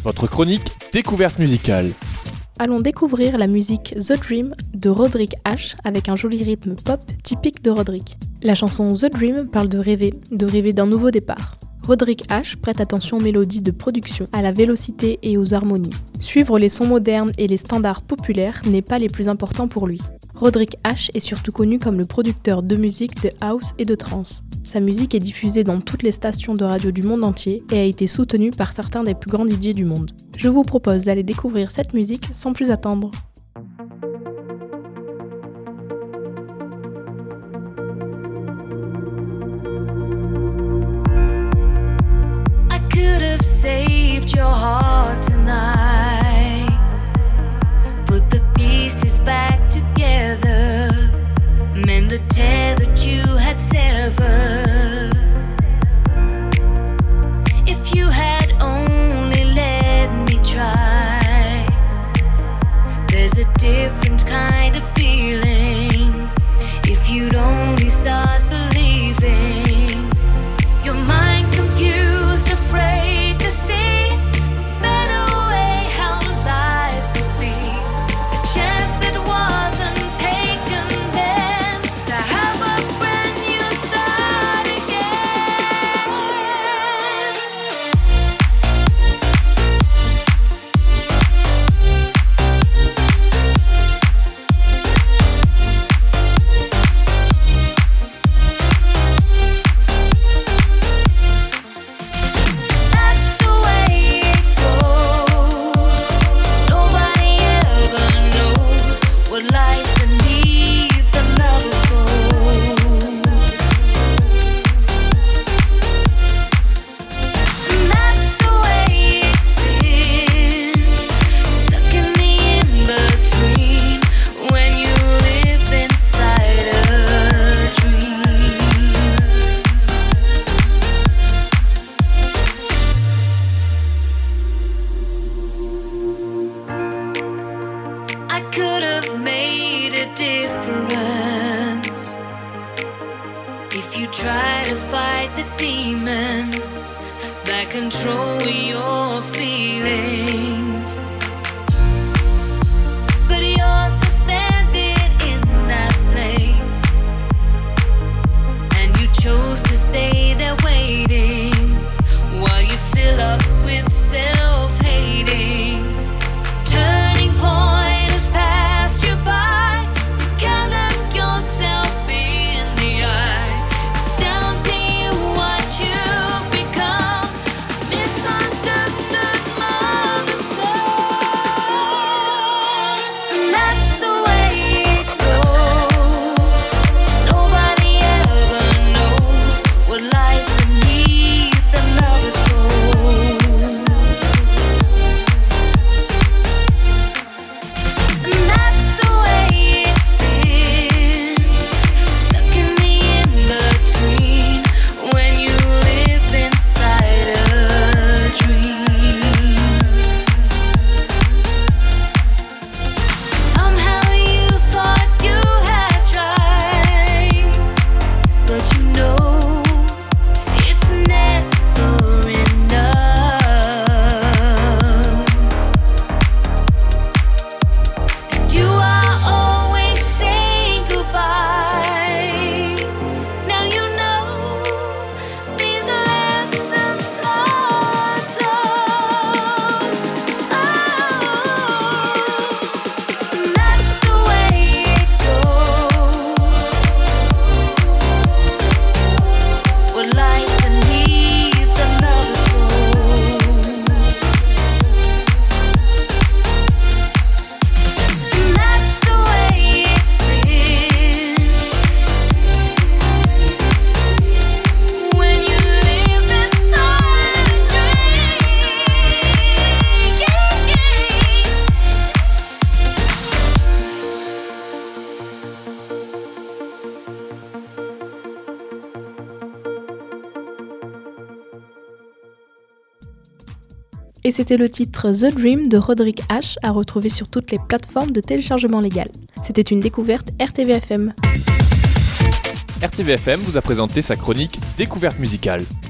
votre chronique découverte musicale. Allons découvrir la musique The Dream de Roderick H avec un joli rythme pop typique de Roderick. La chanson The Dream parle de rêver d'un nouveau départ. Roderick H prête attention aux mélodies de production, à la vélocité et aux harmonies. Suivre les sons modernes et les standards populaires n'est pas les plus importants pour lui. Roderick H est surtout connu comme le producteur de musique de house et de trance. Sa musique est diffusée dans toutes les stations de radio du monde entier et a été soutenue par certains des plus grands DJ du monde. Je vous propose d'aller découvrir cette musique sans plus attendre. I could have saved your heart tonight. Put the pieces back together. Mend the tear that you had severed. If you had only let me try, there's a different kind of feeling. If you'd only start believing, your mind confused, afraid to see better way how life could be. A chance that wasn't taken then, to have a brand new start again. That's the way it goes. Nobody ever knows what lies beneath another soul. And that's the way it's been, stuck in the in-between, when you live inside a dream. I could have made a difference if you try to fight the demons that control your feelings. But you're suspended in that place, and you chose to stay there waiting while you fill up with self-hating. Turning point has passed you by. You can't look yourself in the eye. It's down to you what you've become. Misunderstood mother soul. And that's the way it goes. Nobody ever knows what lies beneath another soul. And that's the way it's been, stuck in the in-between, when you live inside a dream. Somehow you thought you had tried, but you know it's never enough. And you are always saying goodbye. Now you know these lessons are tough. And that's the way it goes. What lies beneath another soul. And that's the way it's been, when you live inside a Et c'était le titre The Dream de Roderick H à retrouver sur toutes les plateformes de téléchargement légal. C'était une découverte RTVFM. RTVFM vous a présenté sa chronique découverte musicale.